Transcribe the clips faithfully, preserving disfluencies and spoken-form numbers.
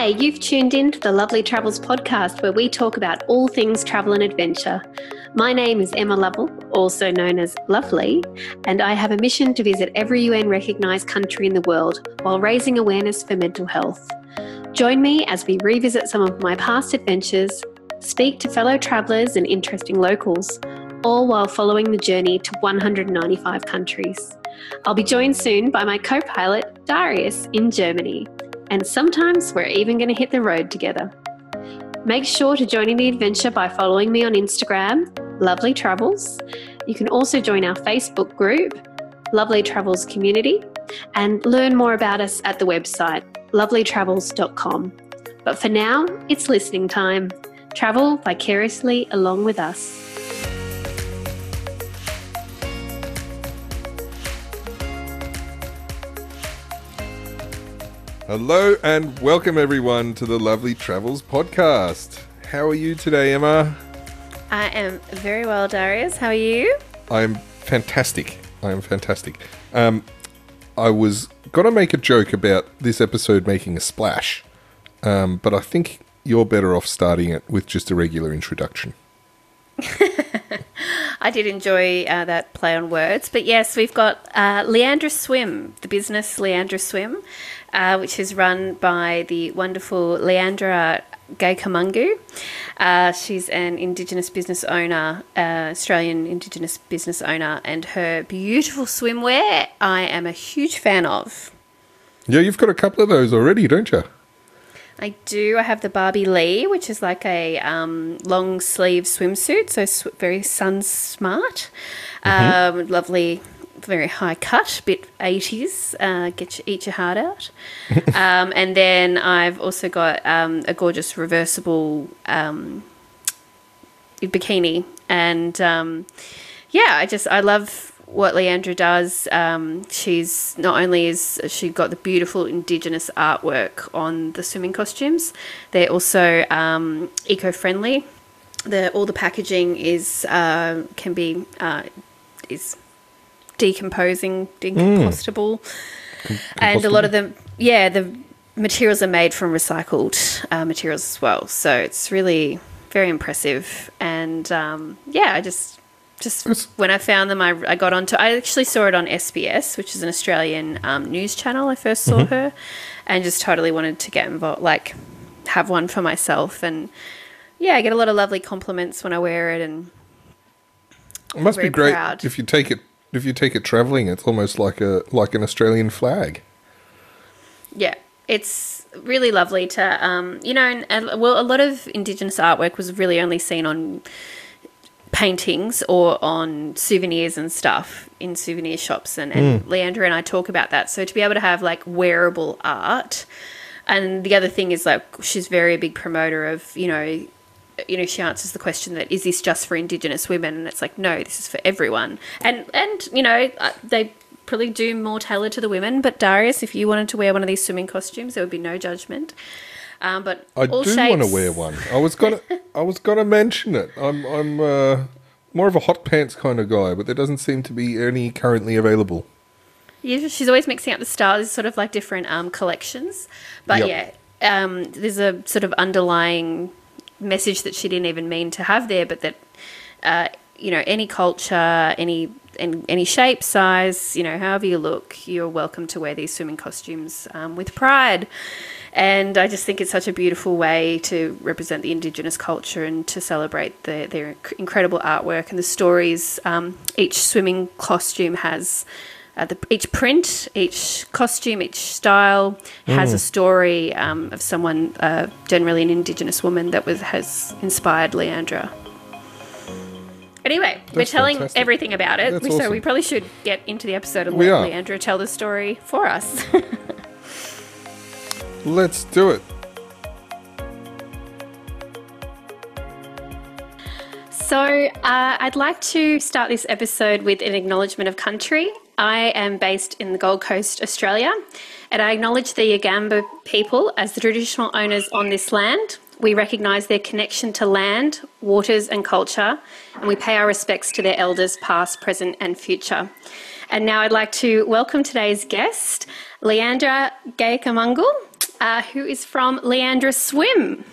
Hi, you've tuned in to the Lovely Travels podcast where we talk about all things travel and adventure. My name is Emma Lovell, also known as Lovely, and I have a mission to visit every U N recognised country in the world while raising awareness for mental health. Join me as we revisit some of my past adventures, speak to fellow travellers and interesting locals, all while following the journey to one hundred ninety-five countries. I'll be joined soon by my co-pilot, Darius, in Germany. And sometimes we're even going to hit the road together. Make sure to join in the adventure by following me on Instagram, Lovely Travels. You can also join our Facebook group, Lovely Travels Community, and learn more about us at the website, lovely travels dot com. But for now, it's listening time. Travel vicariously along with us. Hello and welcome everyone to the Lovely Travels podcast. How are you today, Emma? I am very well, Darius. How are you? I'm fantastic. I am fantastic. Um, I was going to make a joke about this episode making a splash, um, but I think you're better off starting it with just a regular introduction. I did enjoy uh, that play on words. But yes, we've got uh, Leandra Swim, the business Leandra Swim, uh, which is run by the wonderful Leandra Gaykamungu. Uh, she's an Indigenous business owner, uh, Australian Indigenous business owner, and her beautiful swimwear I am a huge fan of. Yeah, you've got a couple of those already, don't you? I do. I have the Barbie Lee, which is like a um, long sleeve swimsuit, so sw- very sun smart. Mm-hmm. Um, lovely, very high cut, bit eighties. Uh, get your, eat your heart out. um, and then I've also got um, a gorgeous reversible um, bikini, and um, yeah, I just I love what Leandra does. Um, she's not only is she got the beautiful Indigenous artwork on the swimming costumes, they're also um, eco-friendly. The all the packaging is uh, can be uh, is decomposing, decompostable, mm. and a lot of them, yeah, the materials are made from recycled uh, materials as well. So it's really very impressive, and um, yeah, I just. Just when I found them, I, I got onto. I actually saw it on S B S, which is an Australian um, news channel. I first saw mm-hmm. her, and just totally wanted to get involved, like have one for myself. And yeah, I get a lot of lovely compliments when I wear it, and it must be great proud. if you take it if you take it traveling. It's almost like a like an Australian flag. Yeah, it's really lovely to um, you know, and, and well, a lot of Indigenous artwork was really only seen on paintings or on souvenirs and stuff in souvenir shops, and, and mm. Leandra and I talk about that. So to be able to have like wearable art, and the other thing is like she's very a big promoter of, you know, you know, she answers the question that is this just for Indigenous women, and it's like, no, this is for everyone. And and you know, they probably do more tailored to the women, but Darius, if you wanted to wear one of these swimming costumes, there would be no judgment. Um, but I all do shapes... want to wear one. I was gonna, I was gonna mention it. I'm, I'm uh, more of a hot pants kind of guy, but there doesn't seem to be any currently available. Yeah, she's always mixing up the styles, sort of like different um, collections. But yep. yeah, um, there's a sort of underlying message that she didn't even mean to have there, but that uh, you know, any culture, any any, any shape, size, you know, however you look, you're welcome to wear these swimming costumes um, with pride. And I just think it's such a beautiful way to represent the Indigenous culture and to celebrate the, their incredible artwork and the stories. Um, each swimming costume has, uh, the, each print, each costume, each style has mm. a story um, of someone, uh, generally an Indigenous woman, that was has inspired Leandra. Anyway, That's we're telling fantastic. everything about it, That's so awesome. we probably should get into the episode and we let are. Leandra tell the story for us. Let's do it. So uh, I'd like to start this episode with an acknowledgement of country. I am based in the Gold Coast, Australia, and I acknowledge the Yugambeh people as the traditional owners on this land. We recognise their connection to land, waters and culture, and we pay our respects to their elders past, present and future. And now I'd like to welcome today's guest, Leandra Gaykamungu. uh, who is from Leandra Swim.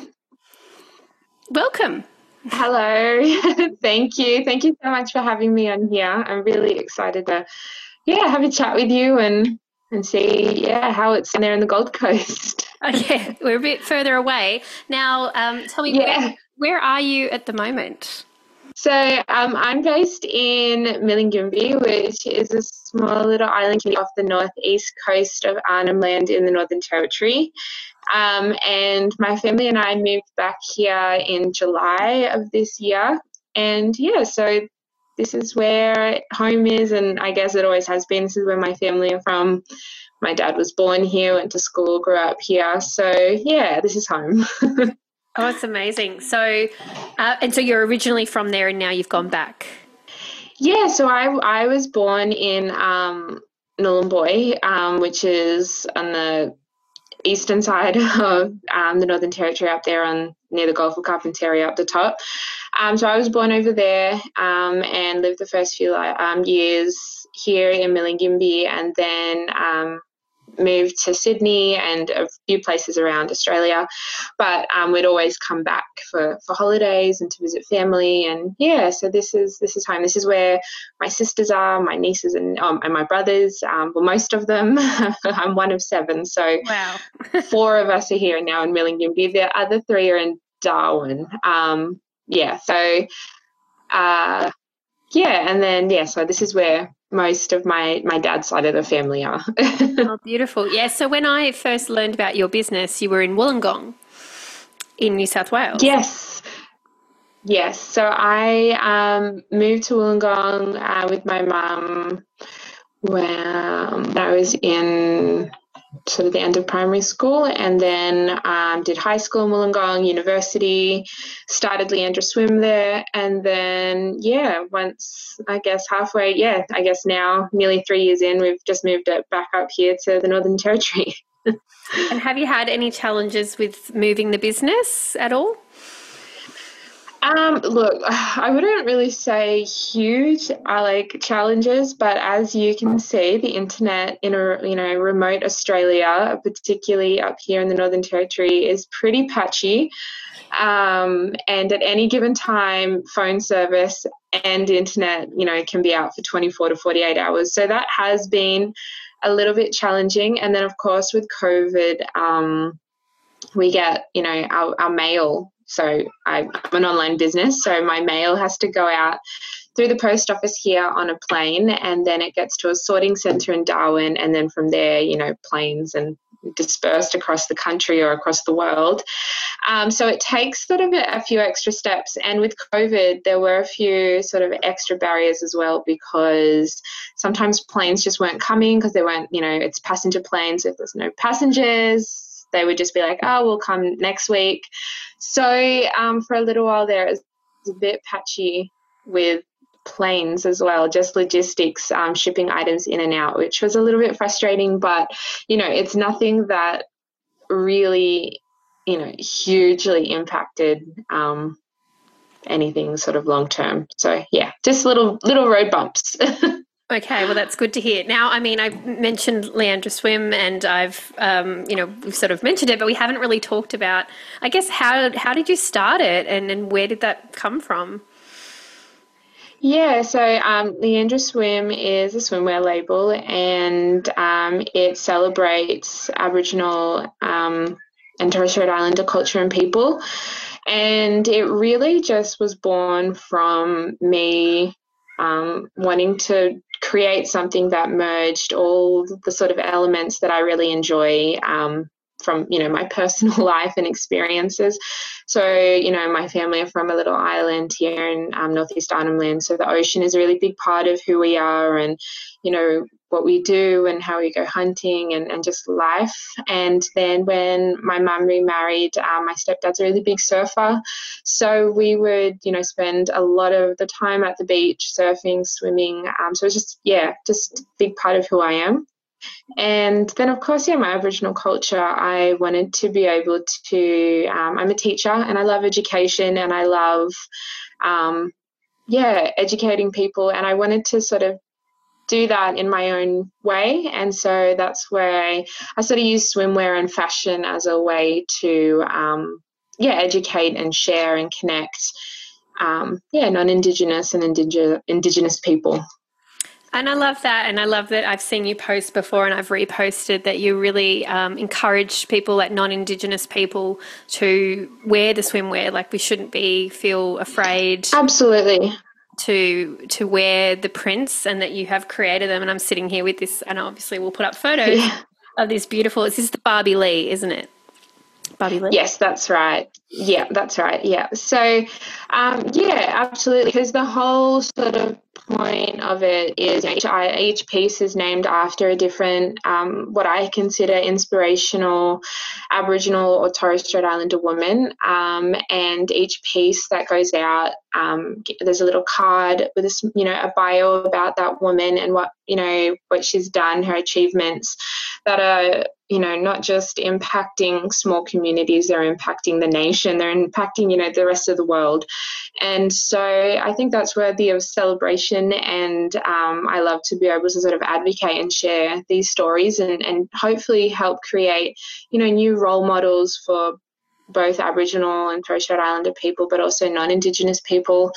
Welcome. Hello. Thank you. Thank you so much for having me on here. I'm really excited to, yeah, have a chat with you and and see, yeah, how it's in there in the Gold Coast. Okay, we're a bit further away. Now, um, tell me, Yeah. where, where are you at the moment? So um, I'm based in Milingimbi, which is a small little island off the northeast coast of Arnhem Land in the Northern Territory. Um, and my family and I moved back here in July of this year. And, yeah, so this is where home is, and I guess it always has been. This is where my family are from. My dad was born here, went to school, grew up here. So, yeah, this is home. Oh, it's amazing. So, uh, and so you're originally from there and now you've gone back. Yeah, so I, I was born in um, Nhulunbuy, um, which is on the eastern side of um, the Northern Territory, up there on near the Gulf of Carpentaria up the top. Um, so I was born over there um, and lived the first few um, years here in Milingimbi, and then um, moved to Sydney and a few places around Australia. But um, we'd always come back for, for holidays and to visit family. And yeah, so this is this is home. This is where my sisters are, my nieces and um, and my brothers. Um, well, most of them. I'm one of seven, so wow. four of us are here now in Milingimbi. The other three are in Darwin. Um, yeah, so uh, yeah, and then yeah, so this is where most of my my dad's side of the family are. Oh, beautiful. Yeah, so when I first learned about your business, you were in Wollongong in New South Wales. Yes. Yes. So I um, moved to Wollongong uh, with my mum when I was in sort of the end of primary school, and then um, did high school in Wollongong, university, started Leandra Swim there, and then, yeah, once, I guess, halfway, yeah, I guess now, nearly three years in, we've just moved it back up here to the Northern Territory. And have you had any challenges with moving the business at all? Um, look, I wouldn't really say huge, uh, like challenges, but as you can see, the internet in a you know remote Australia, particularly up here in the Northern Territory, is pretty patchy. Um, and at any given time, phone service and internet, you know, can be out for twenty-four to forty-eight hours. So that has been a little bit challenging. And then, of course, with COVID, um, we get, you know, our, our mail. So I'm an online business, so my mail has to go out through the post office here on a plane, and then it gets to a sorting centre in Darwin, and then from there, you know, planes and dispersed across the country or across the world. Um, so it takes sort of a, a few extra steps. And with COVID, there were a few sort of extra barriers as well, because sometimes planes just weren't coming because they weren't, you know, it's passenger planes. If there's no passengers, they would just be like, oh, we'll come next week. So um, for a little while there, it was a bit patchy with planes as well, just logistics, um, shipping items in and out, which was a little bit frustrating. But, you know, it's nothing that really, you know, hugely impacted um, anything sort of long term. So, yeah, just little little road bumps. Okay, well, that's good to hear. Now, I mean, I've mentioned Leandra Swim, and I've, um, you know, we've sort of mentioned it, but we haven't really talked about, I guess, how how did you start it, and, and where did that come from? Yeah, so um, Leandra Swim is a swimwear label, and um, it celebrates Aboriginal um, and Torres Strait Islander culture and people. And it really just was born from me um, wanting to create something that merged all the sort of elements that I really enjoy um, from, you know, my personal life and experiences. So, you know, my family are from a little island here in um, northeast Arnhem Land, so the ocean is a really big part of who we are, and, you know, what we do and how we go hunting and, and just life. And then when my mum remarried, um, my stepdad's a really big surfer, so we would, you know, spend a lot of the time at the beach surfing, swimming. Um, so it's just, yeah, just a big part of who I am. And then, of course, yeah, my Aboriginal culture, I wanted to be able to, um, I'm a teacher and I love education, and I love, um, yeah, educating people. And I wanted to sort of do that in my own way. And so that's where I, I sort of use swimwear and fashion as a way to, um, yeah, educate and share and connect, um, yeah, non-Indigenous and indige- Indigenous people. And I love that. And I love that I've seen you post before and I've reposted that you really um, encourage people, like non-Indigenous people, to wear the swimwear. Like we shouldn't be feel afraid. Absolutely. To to wear the prints, and that you have created them. And I'm sitting here with this, and obviously we'll put up photos yeah. of this beautiful. This is the Barbie Lee, isn't it? Barbie Lee. Yes, that's right. Yeah, that's right. Yeah. So, um, yeah, absolutely. Because the whole sort of point of it is each, each piece is named after a different, um, what I consider inspirational Aboriginal or Torres Strait Islander woman. Um, and each piece that goes out, um, there's a little card with a, you know, a bio about that woman and what, you know, what she's done, her achievements that are, you know, not just impacting small communities, they're impacting the nation, they're impacting, you know, the rest of the world. And so I think that's worthy of celebration. And um, I love to be able to sort of advocate and share these stories and, and hopefully help create, you know, new role models for both Aboriginal and Torres Strait Islander people, but also non-Indigenous people.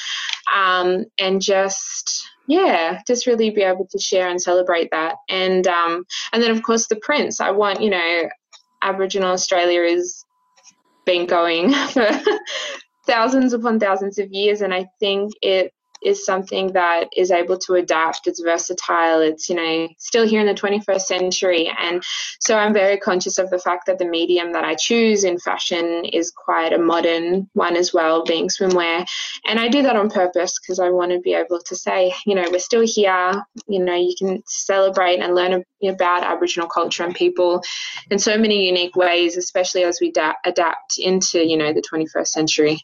Um, and just... yeah, just really be able to share and celebrate that. And um, and then, of course, the prints. I want, you know, Aboriginal Australia has been going for thousands upon thousands of years, and I think it is something that is able to adapt. It's versatile. It's, you know, still here in the twenty-first century. And so I'm very conscious of the fact that the medium that I choose in fashion is quite a modern one as well, being swimwear. And I do that on purpose because I want to be able to say, you know, we're still here. You know, you can celebrate and learn about Aboriginal culture and people in so many unique ways, especially as we da- adapt into, you know, the twenty-first century.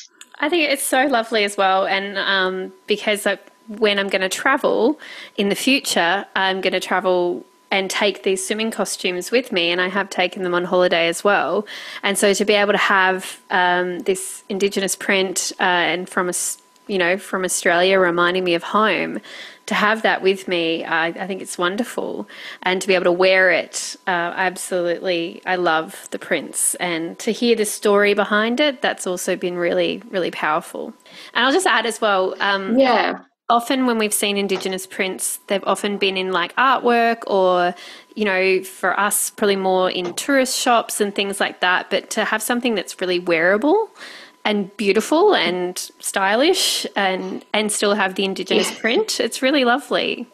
I think it's so lovely as well. And um, because I, when I'm going to travel in the future, I'm going to travel and take these swimming costumes with me, and I have taken them on holiday as well. And so to be able to have um, this Indigenous print uh, and from a, you know, from Australia reminding me of home, to have that with me, I, I think it's wonderful. And to be able to wear it, uh, absolutely, I love the prints. And to hear the story behind it, that's also been really, really powerful. And I'll just add as well, um, yeah. often when we've seen Indigenous prints, they've often been in like artwork or, you know, for us, probably more in tourist shops and things like that. But to have something that's really wearable and beautiful and stylish and and still have the Indigenous yeah. print, it's really lovely.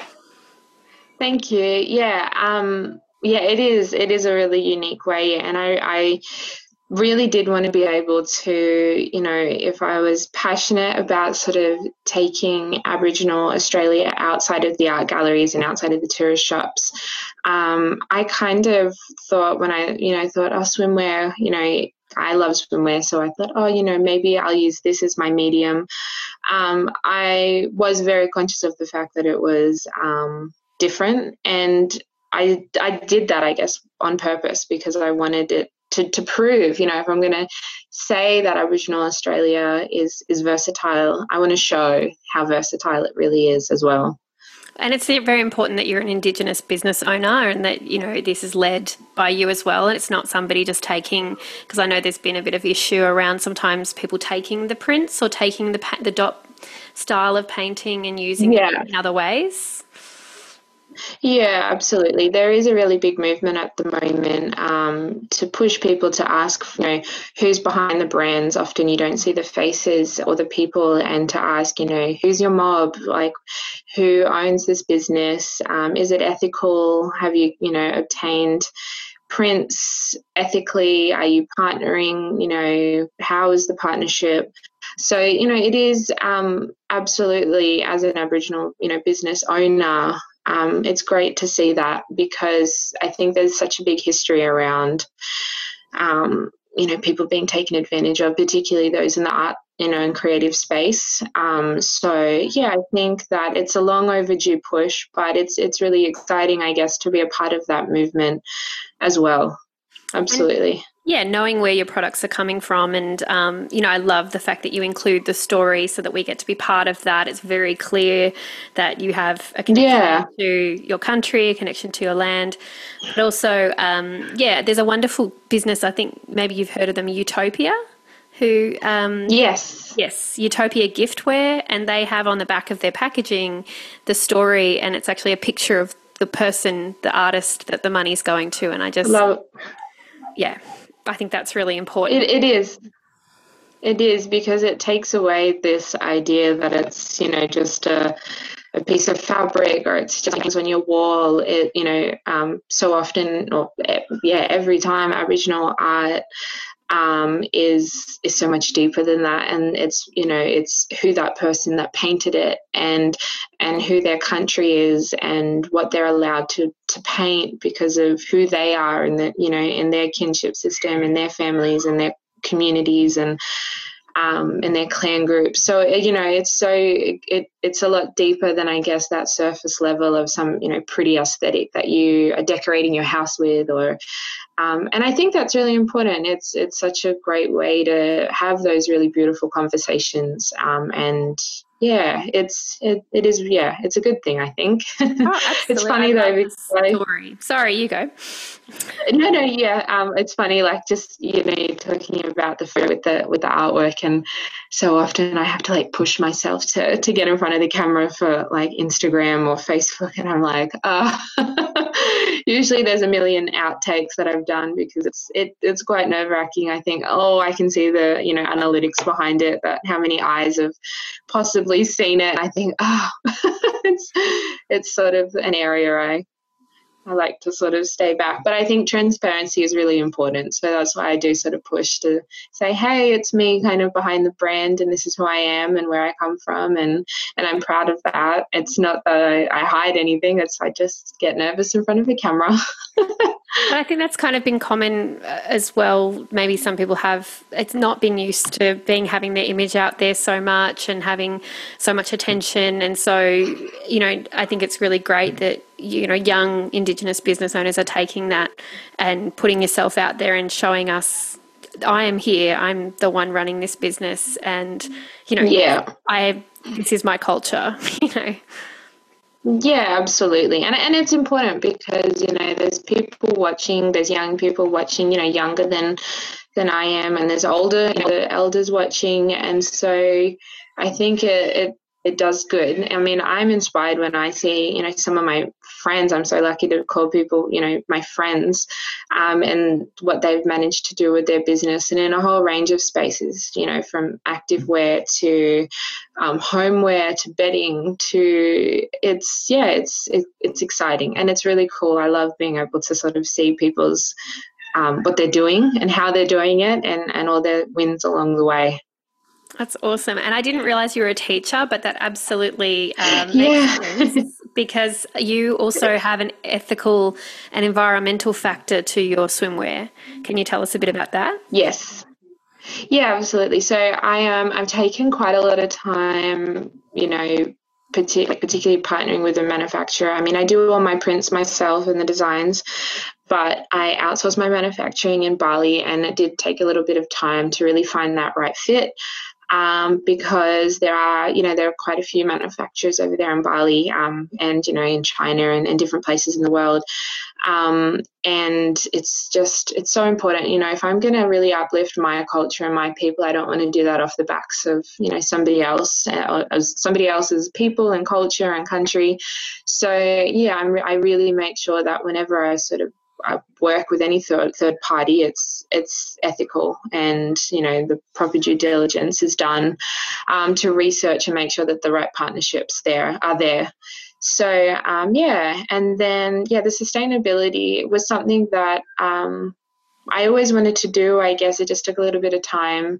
Thank you. Yeah, um, yeah, it is. It is a really unique way, and I, I really did want to be able to, you know, if I was passionate about sort of taking Aboriginal Australia outside of the art galleries and outside of the tourist shops, um, I kind of thought when I, you know, thought, oh, swimwear, you know, I love swimwear, so I thought, oh, you know, maybe I'll use this as my medium. Um, I was very conscious of the fact that it was um, different, and I I did that, I guess, on purpose because I wanted it to to prove, you know, if I'm going to say that Aboriginal Australia is is versatile, I want to show how versatile it really is as well. And it's very important that you're an Indigenous business owner and that, you know, this is led by you as well. And it's not somebody just taking, because I know there's been a bit of issue around sometimes people taking the prints or taking the the dot style of painting and using yeah. it in other ways. Yeah, absolutely. There is a really big movement at the moment um, to push people to ask, you know, who's behind the brands. Often you don't see the faces or the people, and to ask, you know, who's your mob? Like, who owns this business? Um, is it ethical? Have you, you know, obtained prints ethically? Are you partnering? You know, how is the partnership? So, you know, it is um, absolutely, as an Aboriginal, you know, business owner, Um, it's great to see that because I think there's such a big history around, um, you know, people being taken advantage of, particularly those in the art, you know, and creative space. Um, so, yeah, I think that it's a long overdue push, but it's it's really exciting, I guess, to be a part of that movement as well. Absolutely. Yeah, knowing where your products are coming from. And, um, you know, I love the fact that you include the story so that we get to be part of that. It's very clear that you have a connection Yeah. to your country, a connection to your land. But also, um, yeah, there's a wonderful business, I think maybe you've heard of them, Utopia, who... Um, yes. Yes, Utopia Giftware. And they have on the back of their packaging the story, and it's actually a picture of the person, the artist that the money's going to. And I just... Love Yeah. I think that's really important. It, it is. It is, because it takes away this idea that it's, you know, just a, a piece of fabric, or it's just things on your wall. It, you know, um, so often, or yeah, every time Aboriginal art um, is is so much deeper than that, and it's, you know, it's who that person that painted it, and and who their country is, and what they're allowed to to paint because of who they are, and the, you know, in their kinship system, and their families, and their communities, and um, in their clan groups. So, you know, it's so it it's a lot deeper than, I guess, that surface level of some, you know, pretty aesthetic that you are decorating your house with, or um, and I think that's really important. It's it's such a great way to have those really beautiful conversations, um, and yeah, it's it, it is yeah, it's a good thing, I think. Oh, It's funny though, because story. Sorry, you go. No, no, yeah. Um, it's funny, like, just, you know, you're talking about the photo with the with the artwork, and so often I have to like push myself to to get in front of the camera for like Instagram or Facebook, and I'm like, uh usually there's a million outtakes that I've done, because it's it it's quite nerve wracking. I think, oh, I can see the, you know, analytics behind it, that how many eyes have possibly seen it. I think, oh, it's it's sort of an area I. I like to sort of stay back. But I think transparency is really important. So that's why I do sort of push to say, hey, it's me kind of behind the brand, and this is who I am and where I come from. And, and I'm proud of that. It's not that I, I hide anything. It's I just get nervous in front of a camera. But I think that's kind of been common as well. Maybe some people have, it's not been used to being having their image out there so much and having so much attention. And so, you know, I think it's really great that, you know, young Indigenous business owners are taking that and putting yourself out there and showing us, I am here, I'm the one running this business, and, you know, yeah, I this is my culture, you know. Yeah, absolutely. And and it's important because, you know, there's people watching, there's young people watching, you know, younger than than I am, and there's older, you know, the elders watching. And so I think it, it it does good. I mean, I'm inspired when I see, you know, some of my friends. I'm so lucky to call people, you know, my friends, um, and what they've managed to do with their business, and in a whole range of spaces, you know, from activewear to um, homeware to bedding to it's, yeah, it's, it, it's exciting, and it's really cool. I love being able to sort of see people's, um, what they're doing and how they're doing it, and, and all their wins along the way. That's awesome. And I didn't realize you were a teacher, but that absolutely um, yeah. makes sense, because you also have an ethical and environmental factor to your swimwear. Can you tell us a bit about that? Yes. Yeah, absolutely. So I um I've taken quite a lot of time, you know, partic- particularly partnering with a manufacturer. I mean, I do all my prints myself and the designs, but I outsource my manufacturing in Bali, and it did take a little bit of time to really find that right fit. Um, because there are, you know, there are quite a few manufacturers over there in Bali, um, and, you know, in China and, and different places in the world. Um, and it's just, it's so important, you know, if I'm going to really uplift my culture and my people, I don't want to do that off the backs of, you know, somebody else, uh, as somebody else's people and culture and country. So, yeah, I'm, I really make sure that whenever I sort of I work with any third third party, it's it's ethical, and, you know, the proper due diligence is done um, to research and make sure that the right partnerships there are there. So um, yeah, and then yeah, the sustainability was something that um, I always wanted to do. I guess it just took a little bit of time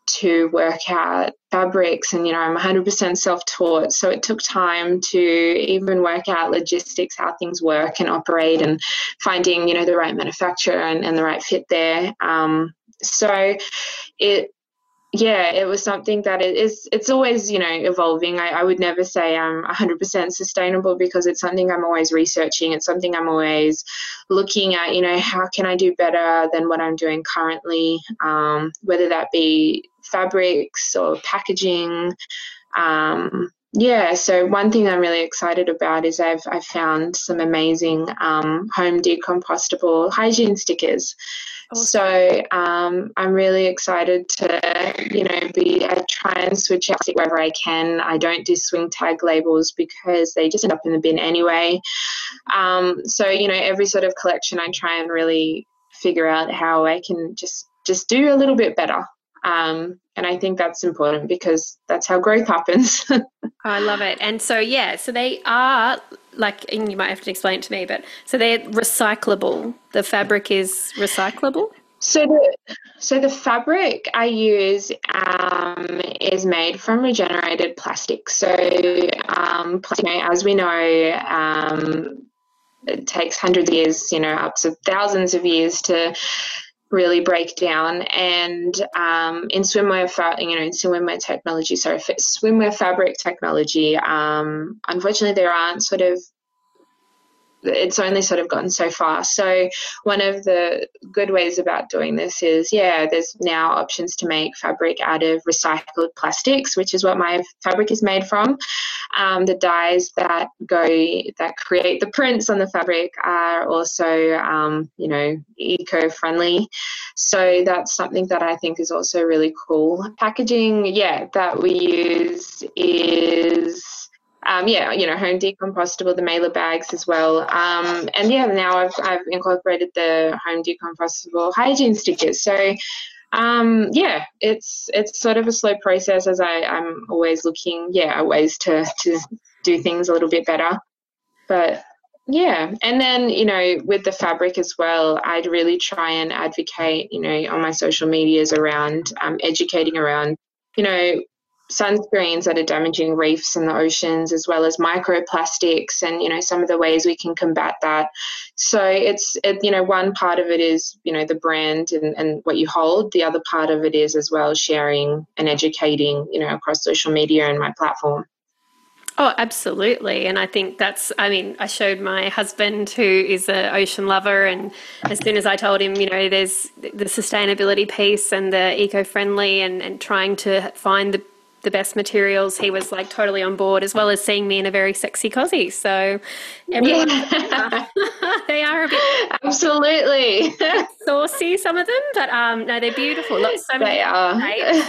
to work out fabrics, and, you know, I'm one hundred percent self-taught, so it took time to even work out logistics, how things work and operate, and finding, you know, the right manufacturer and, and the right fit there. Um, so it yeah, it was something that it is, it's always, you know, evolving. I, I would never say I'm one hundred percent sustainable, because it's something I'm always researching. It's something I'm always looking at, you know, how can I do better than what I'm doing currently, um, whether that be fabrics or packaging. Um, yeah, so one thing I'm really excited about is I've, I've found some amazing um, home decompostable hygiene stickers. Awesome. So um, I'm really excited to, you know, be I try and switch out wherever I can. I don't do swing tag labels because they just end up in the bin anyway. Um, so, you know, every sort of collection I try and really figure out how I can just just do a little bit better. Um, and I think that's important, because that's how growth happens. Oh, I love it. And so, yeah, so they are like, and you might have to explain it to me, but so they're recyclable. The fabric is recyclable? So the, so the fabric I use um, is made from regenerated plastic. So um, you know, as we know, um, it takes hundreds of years, you know, up to thousands of years to really break down. And um, in swimwear, fa- you know, in swimwear technology, sorry, swimwear fabric technology, um, unfortunately, there aren't sort of, it's only sort of gotten so far. So one of the good ways about doing this is, yeah, there's now options to make fabric out of recycled plastics, which is what my fabric is made from. Um, the dyes that go, that create the prints on the fabric are also, um, you know, eco-friendly. So that's something that I think is also really cool. Packaging, yeah, that we use is... Um, yeah, you know, home decompostable, the mailer bags as well. Um, and yeah, now I've, I've incorporated the home decompostable hygiene stickers. So um, yeah, it's it's sort of a slow process, as I, I'm always looking, yeah, ways to, to do things a little bit better. But yeah, and then, you know, with the fabric as well, I'd really try and advocate, you know, on my social medias around um, educating around, you know, sunscreens that are damaging reefs and the oceans, as well as microplastics, and, you know, some of the ways we can combat that. So it's, it, you know, one part of it is, you know, the brand and, and what you hold. The other part of it is as well sharing and educating, you know, across social media and my platform. Oh, absolutely. And I think that's, I mean, I showed my husband, who is an ocean lover, and as soon as I told him, you know, there's the sustainability piece and the eco-friendly and, and trying to find the the best materials, he was like totally on board, as well as seeing me in a very sexy cozy. So everyone, yeah. They are a bit absolutely saucy, some of them, but um, no, they're beautiful. Look, so many they are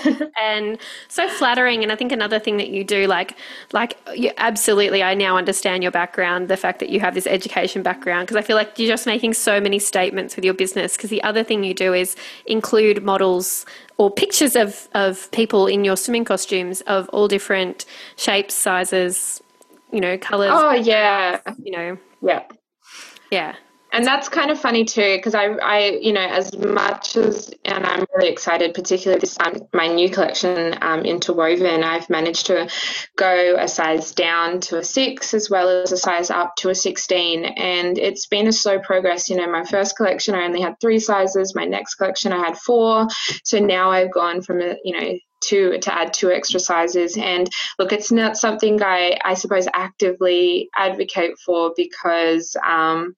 and so flattering. And I think another thing that you do, like, like you, absolutely, I now understand your background, the fact that you have this education background, because I feel like you're just making so many statements with your business. Because the other thing you do is include models or pictures of, of people in your swimming costumes of all different shapes, sizes, you know, colours. Oh, yeah. You know. Yeah. Yeah. And that's kind of funny too, because I, I, you know, as much as, and I'm really excited, particularly this time, my new collection, um, Interwoven, I've managed to go a size down to a six, as well as a size up to a sixteen. And it's been a slow progress. You know, my first collection, I only had three sizes. My next collection, I had four. So now I've gone from, a, you know, to to add two extra sizes. And look, it's not something I, I suppose, actively advocate for, because, um,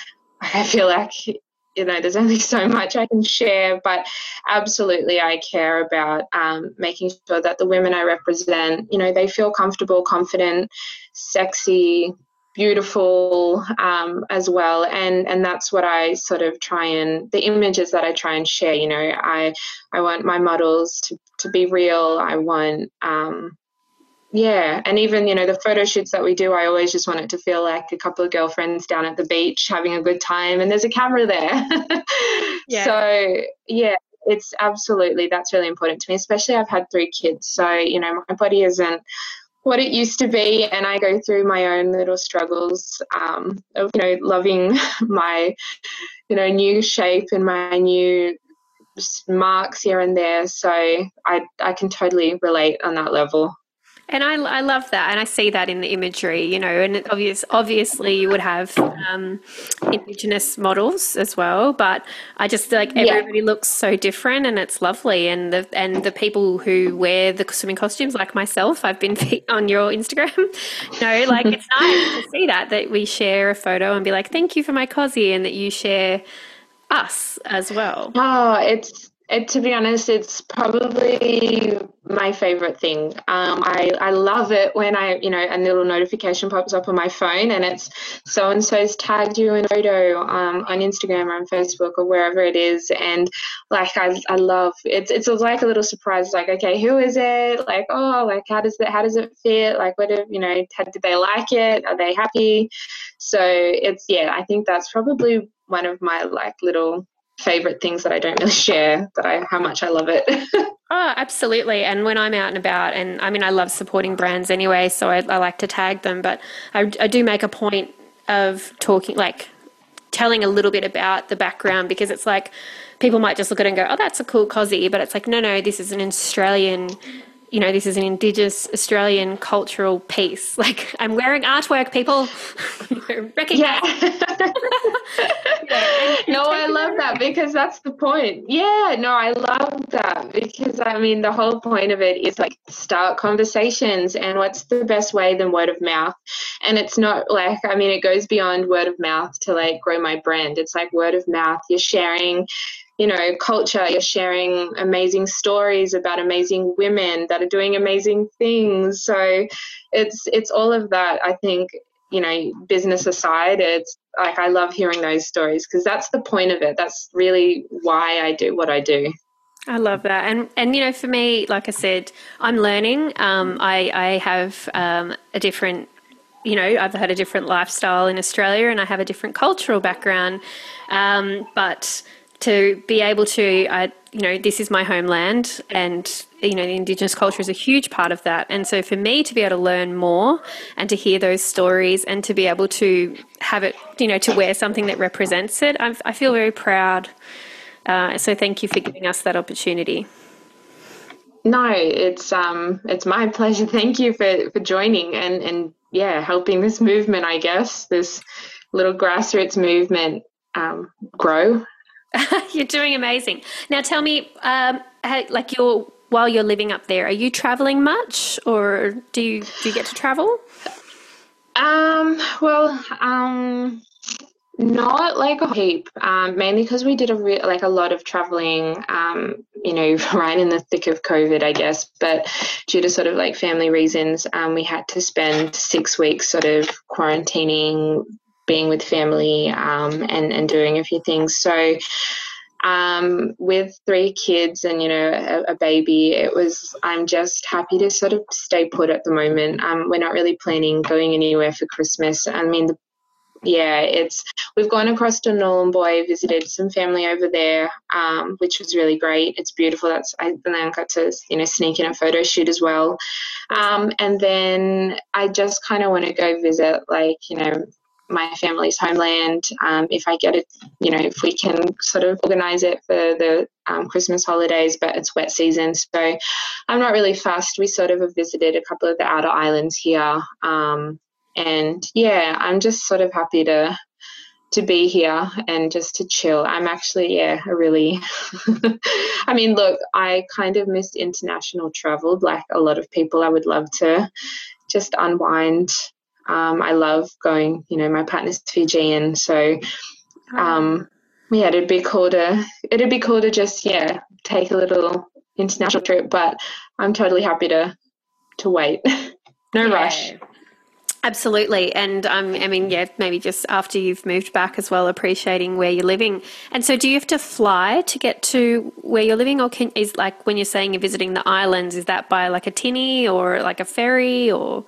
I feel like, you know, there's only so much I can share, but absolutely I care about um, making sure that the women I represent, you know, they feel comfortable, confident, sexy, beautiful um, as well. And and that's what I sort of try and, the images that I try and share, you know, I, I want my models to, to be real. I want, um, yeah, and even, you know, the photo shoots that we do, I always just want it to feel like a couple of girlfriends down at the beach having a good time, and there's a camera there. Yeah. So, yeah, it's absolutely, that's really important to me, especially I've had three kids. So, you know, my body isn't what it used to be, and I go through my own little struggles um, of, you know, loving my, you know, new shape and my new marks here and there. So I, I can totally relate on that level. And I, I love that, and I see that in the imagery, you know, and it obvious, obviously you would have um, Indigenous models as well, but I just feel like Yeah. everybody looks so different, and it's lovely. And the and the people who wear the swimming costumes, like myself, I've been on your Instagram, you know, like it's nice to see that, that we share a photo and be like, thank you for my cozy, and that you share us as well. Oh, it's it, to be honest, it's probably my favorite thing. Um, I I love it when I, you know, a little notification pops up on my phone and it's so and so's tagged you in a photo um, on Instagram or on Facebook or wherever it is, and like I I love it's it's like a little surprise. Like, okay, who is it? Like, oh, like how does that how does it fit? Like, what if, you know, did they like it? Are they happy? So it's yeah, I think that's probably one of my like little favorite things that I don't really share, that I how much I love it. Oh, absolutely. And when I'm out and about, and I mean, I love supporting brands anyway, so I, I like to tag them, but I, I do make a point of talking, like telling a little bit about the background, because it's like people might just look at it and go, oh, that's a cool cozy, but it's like, no, no, this is an Australian, you know, this is an Indigenous Australian cultural piece. Like, I'm wearing artwork, people. Recognize. Yeah. Yeah. No, I love that, because that's the point. Yeah, no, I love that, because I mean, the whole point of it is like start conversations, and what's the best way than word of mouth? And it's not like, I mean, it goes beyond word of mouth to like grow my brand. It's like word of mouth. You're sharing, you know, culture. You're sharing amazing stories about amazing women that are doing amazing things. So it's it's all of that. I think, you know, business aside, it's like I love hearing those stories, because that's the point of it. That's really why I do what I do. I love that. And, and you know, for me, like I said, I'm learning. Um, I, I have um, a different, you know, I've had a different lifestyle in Australia, and I have a different cultural background. Um, but to be able to, I, you know, this is my homeland, and, you know, the Indigenous culture is a huge part of that. And so for me to be able to learn more and to hear those stories and to be able to have it, you know, to wear something that represents it, I'm, I feel very proud. Uh, so thank you for giving us that opportunity. No, it's um, it's my pleasure. Thank you for, for joining and, and yeah, helping this movement, I guess, this little grassroots movement um, grow. You're doing amazing. Now tell me, um, how, like you're, while you're living up there, are you traveling much, or do you, do you get to travel? Um, well, um, not like a heap, um, mainly because we did a re- like a lot of traveling, um, you know, right in the thick of COVID, I guess. But due to sort of like family reasons, um, we had to spend six weeks sort of quarantining, being with family, um, and and doing a few things. So, um, with three kids and, you know, a, a baby, it was, I'm just happy to sort of stay put at the moment. Um, we're not really planning going anywhere for Christmas. I mean, the yeah, it's we've gone across to Nhulunbuy, visited some family over there, um, which was really great. It's beautiful. That's I and then I got to, you know, sneak in a photo shoot as well. Um, and then I just kind of want to go visit, like, you know, my family's homeland. Um, if I get it, you know, if we can sort of organise it for the um, Christmas holidays, but it's wet season, so I'm not really fussed. We sort of have visited a couple of the outer islands here. Um, And yeah, I'm just sort of happy to to be here and just to chill. I'm actually, yeah, a really, I mean, look, I kind of missed international travel like a lot of people. I would love to just unwind. Um, I love going, you know, my partner's Fijian, so um, yeah, it'd be cool to, it'd be cool to just, yeah, take a little international trip, but I'm totally happy to, to wait. No Yeah. rush. Absolutely. And um, I mean, yeah, maybe just after you've moved back as well, appreciating where you're living. And so do you have to fly to get to where you're living, or can, is like when you're saying you're visiting the islands, is that by like a tinny or like a ferry or?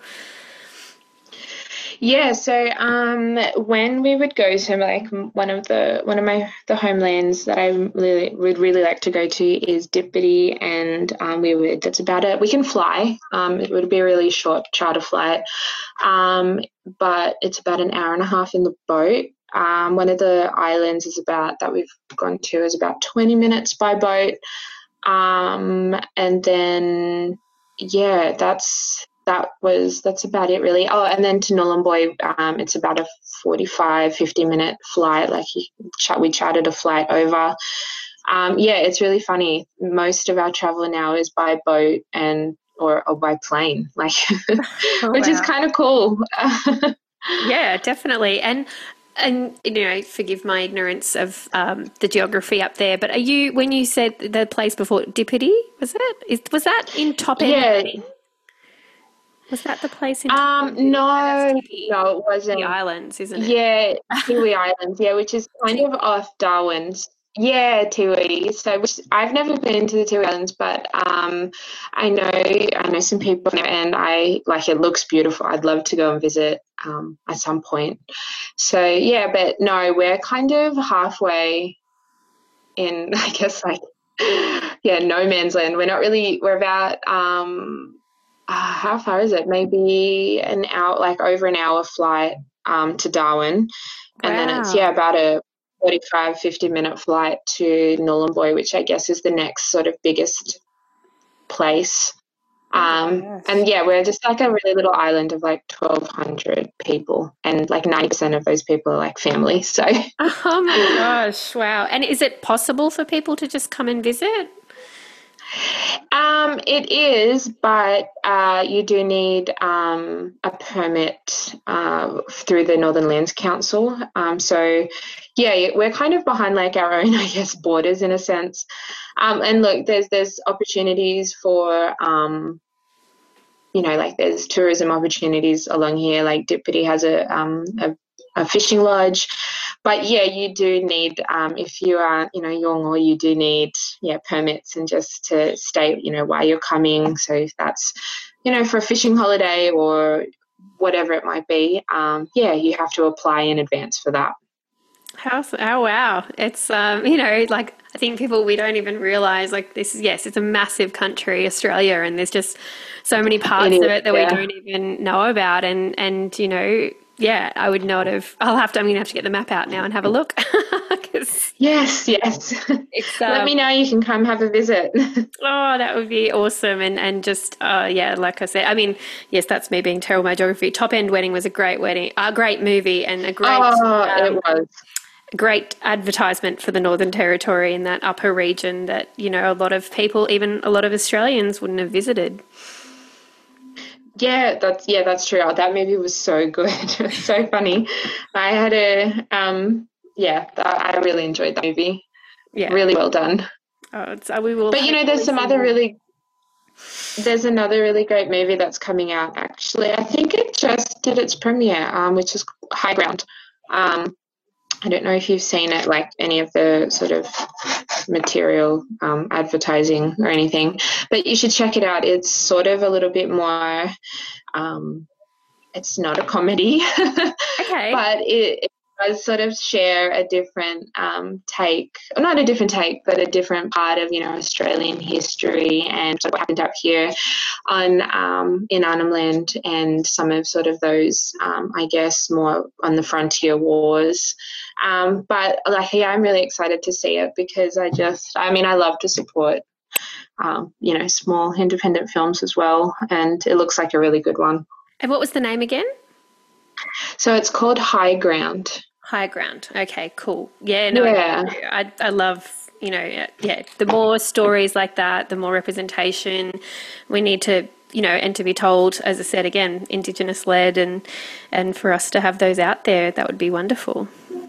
Yeah, so um, when we would go to like one of the one of my the homelands that I really would really like to go to is Dipiti, and um, we would that's about it. We can fly. Um, it would be a really short charter flight, um, but it's about an hour and a half in the boat. Um, one of the islands is about that we've gone to is about twenty minutes by boat, um, and then yeah, that's. that was that's about it really. Oh, and then to Nhulunbuy, um, it's about a forty-five, fifty minute flight. Like he, we chartered a flight over. Um, yeah, it's really funny. Most of our travel now is by boat and or, or by plane, like, oh, which wow. is kind of cool. Yeah, definitely. And and you know, forgive my ignorance of um, the geography up there, but are you when you said the place before Dipity, was it? Is, was that in Top End? Yeah. Was that the place in? Um, no, no, it wasn't. The Islands, isn't it? Yeah, Tiwi Islands. Yeah, which is kind of off Darwin's. Yeah, Tiwi. So which, I've never been to the Tiwi Islands, but um, I know I know some people there, and I like it. Looks beautiful. I'd love to go and visit um, at some point. So yeah, but no, we're kind of halfway in. I guess like yeah, no man's land. We're not really. We're about um. Uh, how far is it? Maybe an hour, like over an hour flight um, to Darwin. And wow. then it's, yeah, about a forty-five, fifty minute flight to Nhulunbuy, which I guess is the next sort of biggest place. Um, yes. And, yeah, we're just like a really little island of like twelve hundred people, and like ninety percent of those people are like family. So, oh, my gosh, wow. And is it possible for people to just come and visit? Um, it is, but uh, you do need um, a permit uh, through the Northern Lands Council. Um, so, yeah, we're kind of behind like our own, I guess, borders in a sense. Um, and look, there's there's opportunities for, um, you know, like there's tourism opportunities along here. Like Dipity has a um, a, a fishing lodge. But, yeah, you do need, um, if you are, you know, young, or you do need, yeah, permits and just to state, you know, why you're coming. So if that's, you know, for a fishing holiday or whatever it might be, um, yeah, you have to apply in advance for that. How, oh, wow. It's, um, you know, like I think people, we don't even realise like this is, yes, it's a massive country, Australia, and there's just so many parts It is, of it that yeah. we don't even know about. And, and you know, yeah, I would not have, I'll have to, I'm going to have to get the map out now and have a look. Yes, yes. It's, um, Let me know, you can come have a visit. Oh, that would be awesome. And and just, uh, yeah, like I said, I mean, yes, that's me being terrible at my geography. Top End Wedding was a great wedding, a great movie and a great, oh, um, it was. great advertisement for the Northern Territory in that upper region that, you know, a lot of people, even a lot of Australians wouldn't have visited. Yeah, that's yeah, that's true. Oh, that movie was so good. It was so funny. I had a um yeah, I really enjoyed that movie. Yeah. Really well done. Oh, it's, uh, we will. But you know, there's some other really there's another really great movie that's coming out actually. I think it just did its premiere, um, which is High Ground. Um I don't know if you've seen it, like any of the sort of material, um, advertising or anything, but you should check it out. It's sort of a little bit more, um, it's not a comedy, Okay. but it, it does sort of share a different um, take, or not a different take, but a different part of, you know, Australian history and what happened up here on um, in Arnhem Land, and some of sort of those, um, I guess, more on the frontier wars. Um, but like, yeah, I'm really excited to see it because I just, I mean, I love to support, um, you know, small independent films as well, and it looks like a really good one. And what was the name again? So it's called High Ground. High Ground. Okay, cool. Yeah, no, Yeah. I, I love, you know, yeah, the more stories like that, the more representation we need to, you know, and to be told, as I said, again, Indigenous led, and, and for us to have those out there, that would be wonderful.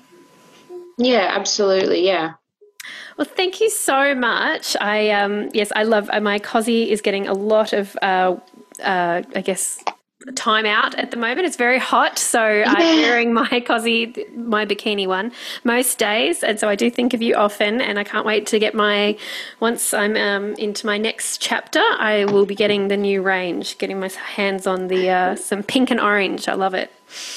Yeah, absolutely. Yeah. Well, thank you so much. I, um, yes, I love, uh, my Cosy is getting a lot of, uh, uh, I guess, time out at the moment. It's very hot, so yeah. I'm wearing my Cosy, my bikini one, most days, and so I do think of you often, and I can't wait to get my, once I'm um, into my next chapter, I will be getting the new range, getting my hands on the uh, some pink and orange. I love it.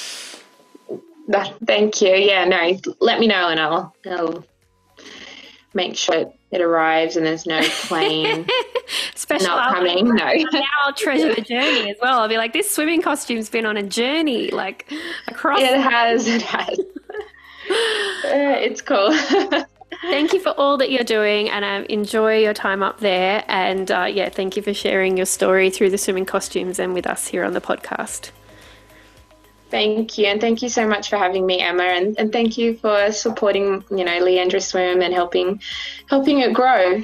That, thank you. Yeah, no, let me know and I'll, I'll make sure it, it arrives and there's no plane Special not coming. No. Now I'll treasure the journey as well. I'll be like, this swimming costume's been on a journey, like across. It has, it has. uh, it's cool. Thank you for all that you're doing, and um, enjoy your time up there. And uh, yeah, thank you for sharing your story through the swimming costumes and with us here on the podcast. Thank you. And thank you so much for having me, Emma. And, and thank you for supporting, you know, Leandra Swim and helping helping it grow.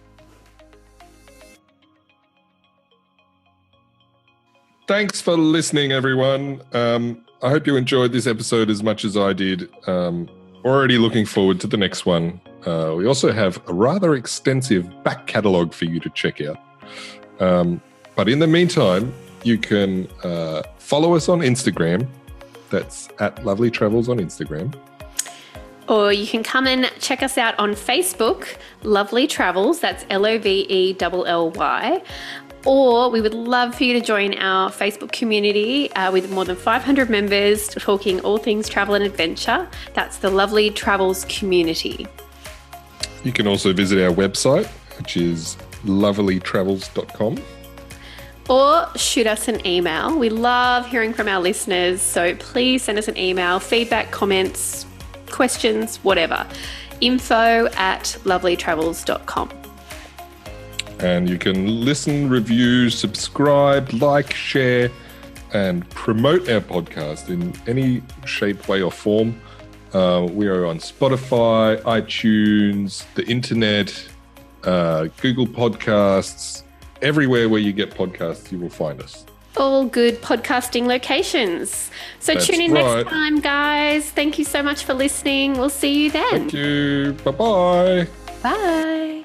Thanks for listening, everyone. Um, I hope you enjoyed this episode as much as I did. Um, already looking forward to the next one. Uh, we also have a rather extensive back catalogue for you to check out. Um, but in the meantime, you can uh, follow us on Instagram. That's at Lovely Travels on Instagram. Or you can come and check us out on Facebook, Lovely Travels. That's L O V E L L Y. Or we would love for you to join our Facebook community uh, with more than five hundred members talking all things travel and adventure. That's the Lovely Travels community. You can also visit our website, which is lovely travels dot com. Or shoot us an email. We love hearing from our listeners, so please send us an email, feedback, comments, questions, whatever. Info at lovely travels dot com. And you can listen, review, subscribe, like, share, and promote our podcast in any shape, way, or form. Uh, we are on Spotify, iTunes, the internet, uh, Google Podcasts. Everywhere where you get podcasts, you will find us. All good podcasting locations. So That's tune in right. next time, guys. Thank you so much for listening. We'll see you then. Thank you. Bye-bye. Bye.